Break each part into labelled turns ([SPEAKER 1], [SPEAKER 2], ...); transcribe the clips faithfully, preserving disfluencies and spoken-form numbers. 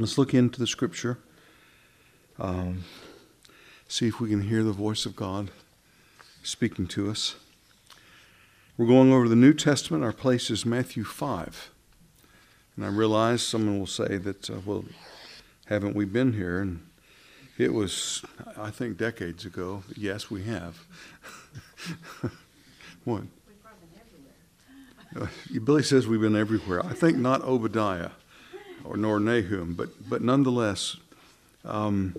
[SPEAKER 1] Let's look into the Scripture. Um, see if we can hear the voice of God speaking to us. We're going over the New Testament. Our place is Matthew five. And I realize someone will say that, uh, well, haven't we been here? And it was, I think, decades ago. Yes, we have. What?
[SPEAKER 2] We've probably been everywhere.
[SPEAKER 1] Uh, Billy says we've been everywhere. I think not Obadiah or nor Nahum, but but nonetheless, um,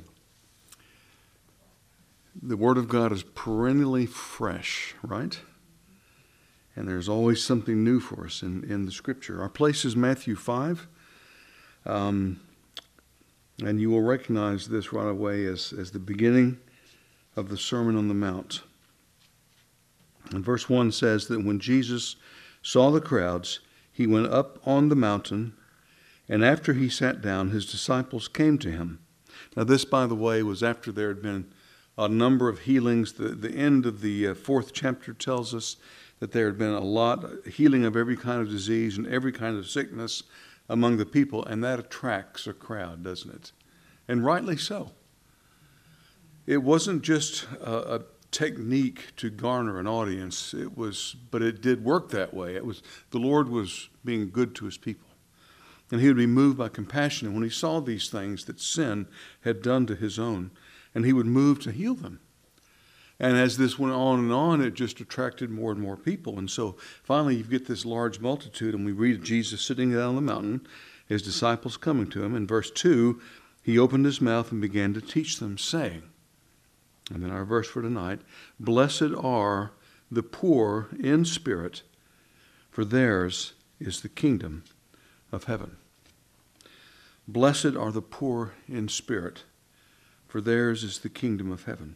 [SPEAKER 1] the Word of God is perennially fresh, right? And there's always something new for us in, in the Scripture. Our place is Matthew five. Um, and you will recognize this right away as, as the beginning of the Sermon on the Mount. And verse one says that when Jesus saw the crowds, he went up on the mountain, and after he sat down, his disciples came to him. Now this, by the way, was after there had been a number of healings. The, the end of the uh, fourth chapter tells us that there had been a lot, healing of every kind of disease and every kind of sickness among the people, and that attracts a crowd, doesn't it? And rightly so. It wasn't just a, a technique to garner an audience. It was, but it did work that way. It was the Lord was being good to his people, and he would be moved by compassion. And when he saw these things that sin had done to his own, and he would move to heal them. And as this went on and on, it just attracted more and more people. And so finally you get this large multitude, and we read Jesus sitting down on the mountain, his disciples coming to him. In verse two, he opened his mouth and began to teach them, saying, and then our verse for tonight, blessed are the poor in spirit, for theirs is the kingdom of heaven. Blessed are the poor in spirit, for theirs is the kingdom of heaven.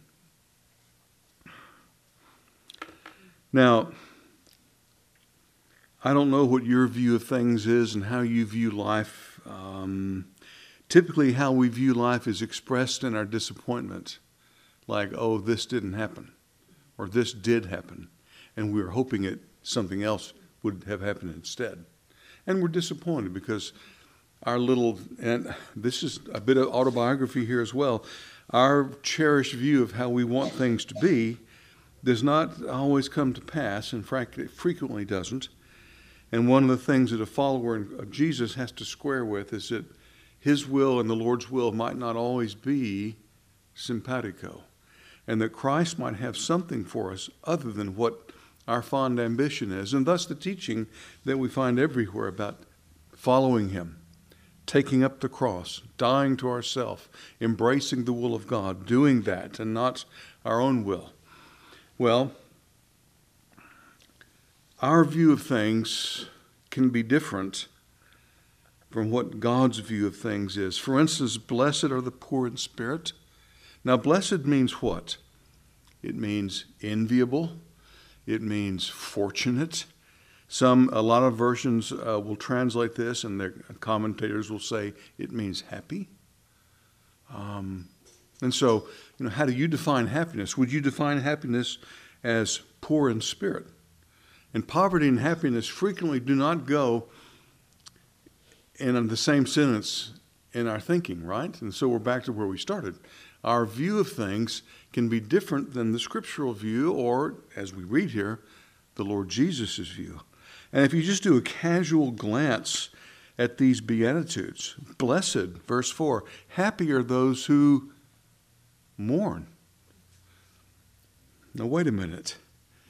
[SPEAKER 1] Now, I don't know what your view of things is and how you view life. Um, typically, how we view life is expressed in our disappointment. Like, oh, this didn't happen, or this did happen, and we were hoping it something else would have happened instead. And we're disappointed because our little, and this is a bit of autobiography here as well, our cherished view of how we want things to be does not always come to pass, and frankly, it frequently doesn't. And one of the things that a follower of Jesus has to square with is that his will and the Lord's will might not always be simpatico, and that Christ might have something for us other than what our fond ambition is. And thus the teaching that we find everywhere about following him, taking up the cross, dying to ourselves, embracing the will of God, doing that and not our own will. Well, our view of things can be different from what God's view of things is. For instance, blessed are the poor in spirit. Now, blessed means what? It means enviable. It means fortunate. Some, a lot of versions uh, will translate this, and their commentators will say it means happy. Um, and so, you know, how do you define happiness? Would you define happiness as poor in spirit? And poverty and happiness frequently do not go in the same sentence in our thinking, right? And so we're back to where we started. Our view of things can be different than the scriptural view, or, as we read here, the Lord Jesus' view. And if you just do a casual glance at these Beatitudes, blessed, verse four, happy are those who mourn. Now, wait a minute.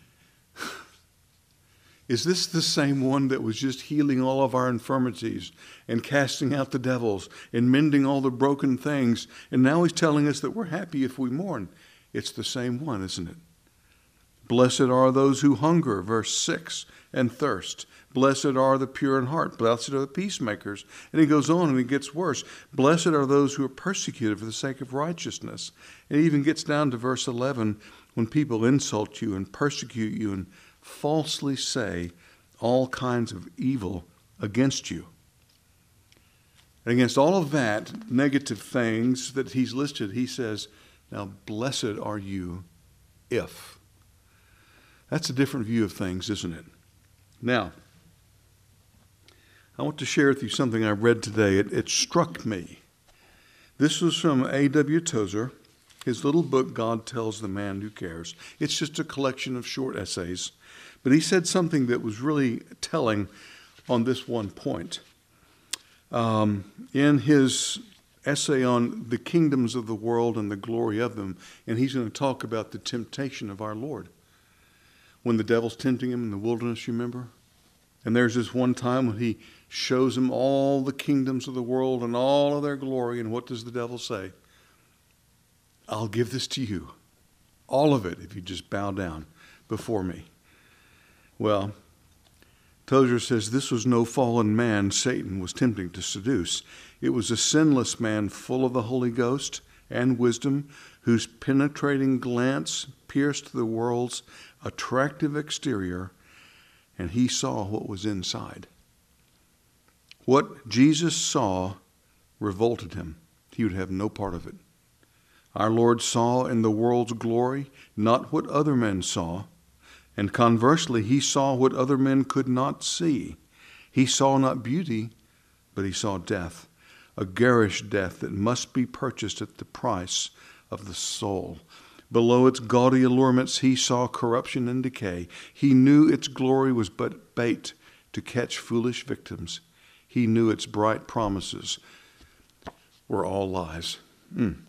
[SPEAKER 1] Is this the same one that was just healing all of our infirmities and casting out the devils and mending all the broken things? And now he's telling us that we're happy if we mourn. It's the same one, isn't it? Blessed are those who hunger, verse six, and thirst. Blessed are the pure in heart. Blessed are the peacemakers. And he goes on and it gets worse. Blessed are those who are persecuted for the sake of righteousness. It even gets down to verse eleven, when people insult you and persecute you and falsely say all kinds of evil against you. And against all of that, negative things that he's listed, he says, now blessed are you if. That's a different view of things, isn't it? Now, I want to share with you something I read today. It, it struck me. This was from A W Tozer, his little book, God Tells the Man Who Cares. It's just a collection of short essays. But he said something that was really telling on this one point. Um, in his essay on the kingdoms of the world and the glory of them, and he's going to talk about the temptation of our Lord. When the devil's tempting him in the wilderness, you remember? And there's this one time when he shows him all the kingdoms of the world and all of their glory, and what does the devil say? I'll give this to you, all of it, if you just bow down before me. Well, Tozer says this was no fallen man Satan was tempting to seduce. It was a sinless man full of the Holy Ghost and wisdom, whose penetrating glance pierced the world's attractive exterior, and he saw what was inside. What Jesus saw revolted him. He would have no part of it. Our Lord saw in the world's glory not what other men saw, and conversely, he saw what other men could not see. He saw not beauty, but he saw death, a garish death that must be purchased at the price of the soul. Below its gaudy allurements, he saw corruption and decay. He knew its glory was but bait to catch foolish victims. He knew its bright promises were all lies. Mm.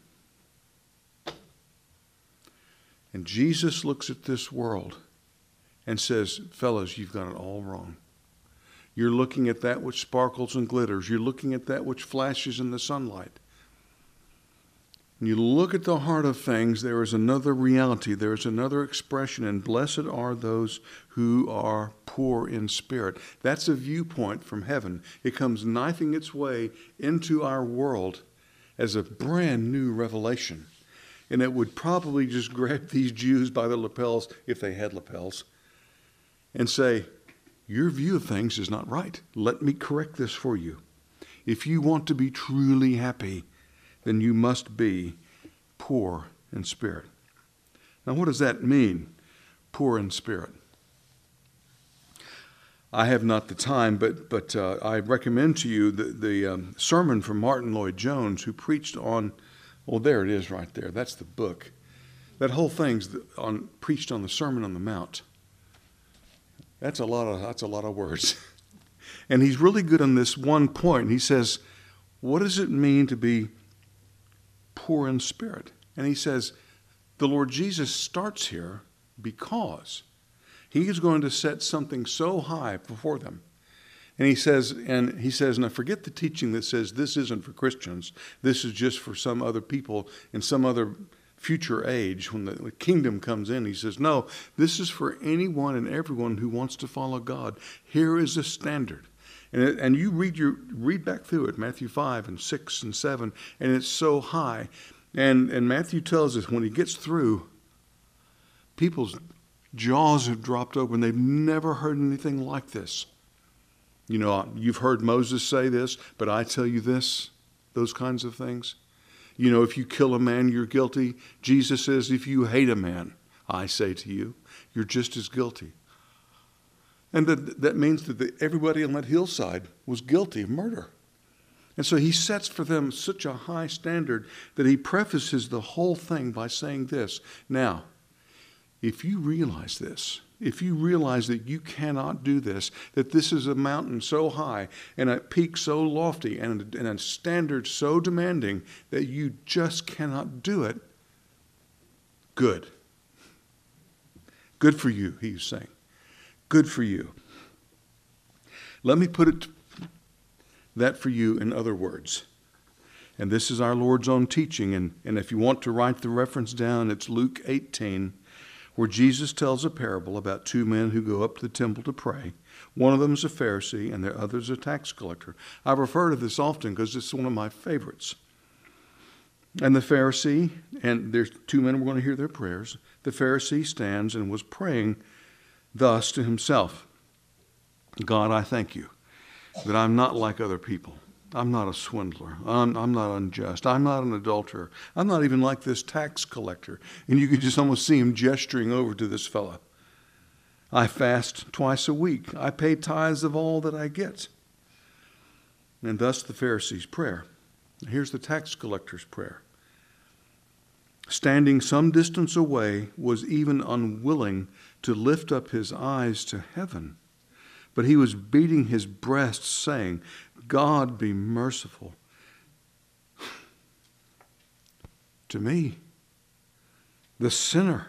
[SPEAKER 1] And Jesus looks at this world and says, fellas, you've got it all wrong. You're looking at that which sparkles and glitters. You're looking at that which flashes in the sunlight. When you look at the heart of things, there is another reality. There is another expression, and blessed are those who are poor in spirit. That's a viewpoint from heaven. It comes knifing its way into our world as a brand new revelation. And it would probably just grab these Jews by the lapels, if they had lapels, and say, your view of things is not right. Let me correct this for you. If you want to be truly happy, then you must be poor in spirit. Now, what does that mean, poor in spirit? I have not the time, but but uh, I recommend to you the, the um, sermon from Martin Lloyd-Jones, who preached on, well, there it is right there. That's the book. That whole thing's on preached on the Sermon on the Mount. That's a lot of that's a lot of words. And he's really good on this one point. He says, what does it mean to be poor in spirit? And he says, the Lord Jesus starts here because he is going to set something so high before them. And he says, and he says, now forget the teaching that says this isn't for Christians. This is just for some other people in some other future age when the kingdom comes in. He says, no, this is for anyone and everyone who wants to follow God. Here is a standard. And, it, and you read your read back through it, Matthew five and six and seven, and it's so high. And, and Matthew tells us when he gets through, people's jaws have dropped open. They've never heard anything like this. You know, you've heard Moses say this, but I tell you this, those kinds of things. You know, if you kill a man, you're guilty. Jesus says, if you hate a man, I say to you, you're just as guilty. And that, that means that the, everybody on that hillside was guilty of murder. And so he sets for them such a high standard that he prefaces the whole thing by saying this. Now, if you realize this, if you realize that you cannot do this, that this is a mountain so high and a peak so lofty and a, and a standard so demanding that you just cannot do it, good. Good for you, he's saying. Good for you. Let me put it that for you in other words. And this is our Lord's own teaching. And, and if you want to write the reference down, it's Luke eighteen, where Jesus tells a parable about two men who go up to the temple to pray. One of them is a Pharisee and the other is a tax collector. I refer to this often because it's one of my favorites. And the Pharisee, and there's two men, we're going to hear their prayers. The Pharisee stands and was praying thus to himself, God, I thank you that I'm not like other people. I'm not a swindler. I'm, I'm not unjust. I'm not an adulterer. I'm not even like this tax collector. And you could just almost see him gesturing over to this fellow. I fast twice a week. I pay tithes of all that I get. And thus the Pharisee's prayer. Here's the tax collector's prayer. Standing some distance away, was even unwilling to lift up his eyes to heaven, but he was beating his breast, saying, God, be merciful to me, the sinner.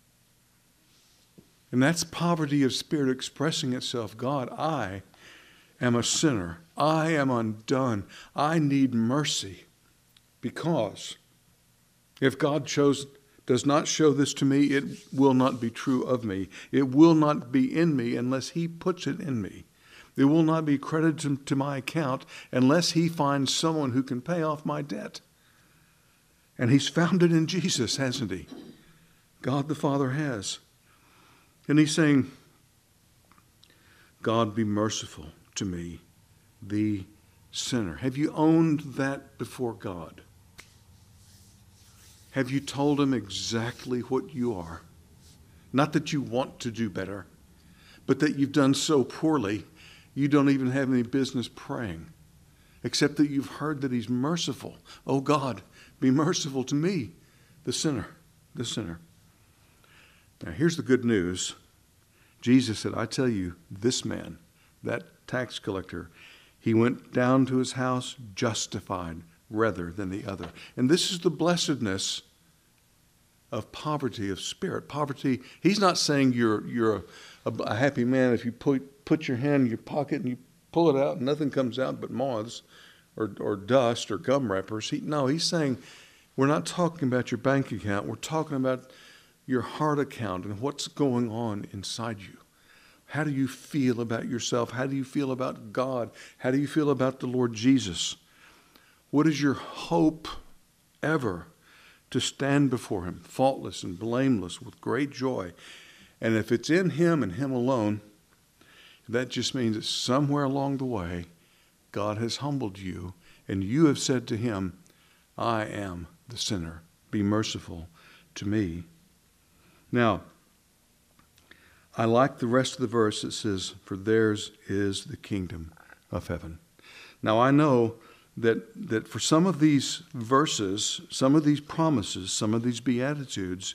[SPEAKER 1] And that's poverty of spirit expressing itself. God, I am a sinner. I am undone. I need mercy. Because if God chose, does not show this to me, it will not be true of me. It will not be in me unless he puts it in me. It will not be credited to my account unless he finds someone who can pay off my debt. And he's found it in Jesus, hasn't he? God the Father has. And he's saying, God, be merciful to me, the sinner. Have you owned that before God? Have you told him exactly what you are? Not that you want to do better, but that you've done so poorly, you don't even have any business praying, except that you've heard that he's merciful. Oh God, be merciful to me, the sinner, the sinner. Now here's the good news. Jesus said, I tell you, this man, that tax collector, he went down to his house justified rather than the other. And this is the blessedness of poverty of spirit. Poverty, he's not saying you're you're a, a happy man if you put, put your hand in your pocket and you pull it out and nothing comes out but moths or, or dust or gum wrappers. He, no, he's saying we're not talking about your bank account. We're talking about your heart account and what's going on inside you. How do you feel about yourself? How do you feel about God? How do you feel about the Lord Jesus? What is your hope ever to stand before him, faultless and blameless with great joy? And if it's in him and him alone, that just means that somewhere along the way, God has humbled you and you have said to him, I am the sinner. Be merciful to me. Now, I like the rest of the verse that says, for theirs is the kingdom of heaven. Now, I know that, that for some of these verses, some of these promises, some of these beatitudes,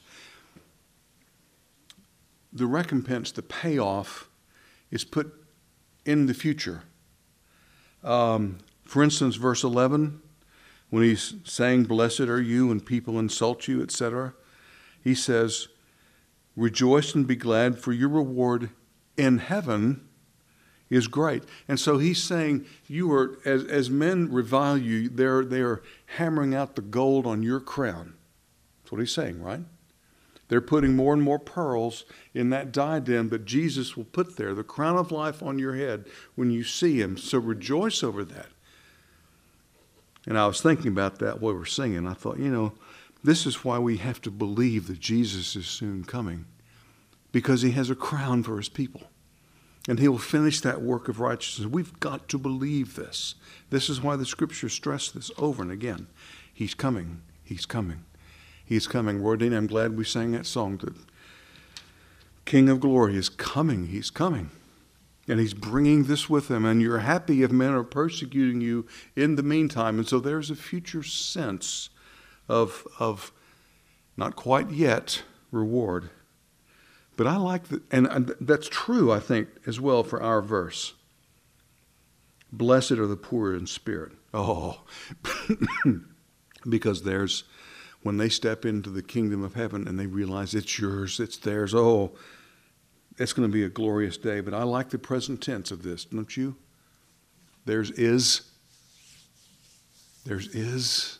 [SPEAKER 1] the recompense, the payoff is put in the future. Um, for instance, verse eleven, when he's saying, blessed are you when people insult you, et cetera, he says, rejoice and be glad, for your reward in heaven is great. And so he's saying, you are, as, as men revile you, they're, they're hammering out the gold on your crown. That's what he's saying, right? They're putting more and more pearls in that diadem that Jesus will put there, the crown of life on your head when you see him. So rejoice over that. And I was thinking about that while we were singing. I thought, you know, this is why we have to believe that Jesus is soon coming, because he has a crown for his people. And he will finish that work of righteousness. We've got to believe this. This is why the scriptures stress this over and again. He's coming. He's coming. He's coming. Rodine, I'm glad we sang that song. The King of Glory is coming. He's coming. And he's bringing this with him. And you're happy if men are persecuting you in the meantime. And so there's a future sense of, of not quite yet reward. But I like that, and that's true, I think, as well for our verse. Blessed are the poor in spirit. Oh, because there's, when they step into the kingdom of heaven and they realize it's yours, it's theirs, oh, it's going to be a glorious day. But I like the present tense of this, don't you? There's is. There's is.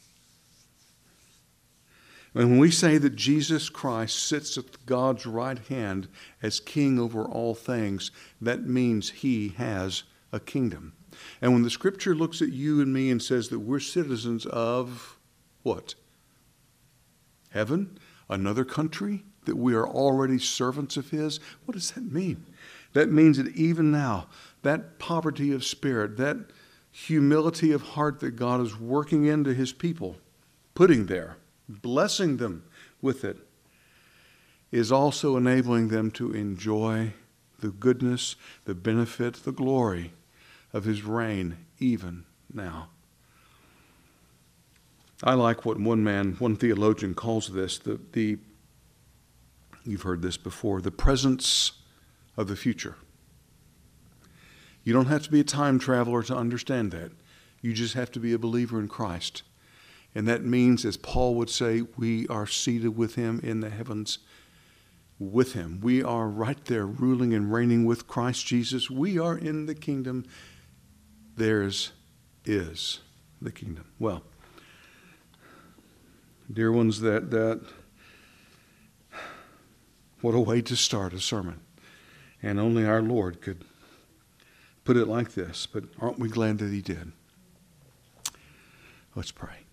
[SPEAKER 1] And when we say that Jesus Christ sits at God's right hand as king over all things, that means he has a kingdom. And when the scripture looks at you and me and says that we're citizens of what? Heaven? Another country? That we are already servants of his? What does that mean? That means that even now, that poverty of spirit, that humility of heart that God is working into his people, putting there, blessing them with it, is also enabling them to enjoy the goodness, the benefit, the glory of his reign even now. I like what one man, one theologian calls this, the, the you've heard this before, the presence of the future. You don't have to be a time traveler to understand that. You just have to be a believer in Christ. And that means, as Paul would say, we are seated with him in the heavens with him. We are right there ruling and reigning with Christ Jesus. We are in the kingdom. Theirs is the kingdom. Well, dear ones, that, that what a way to start a sermon. And only our Lord could put it like this, but aren't we glad that he did? Let's pray.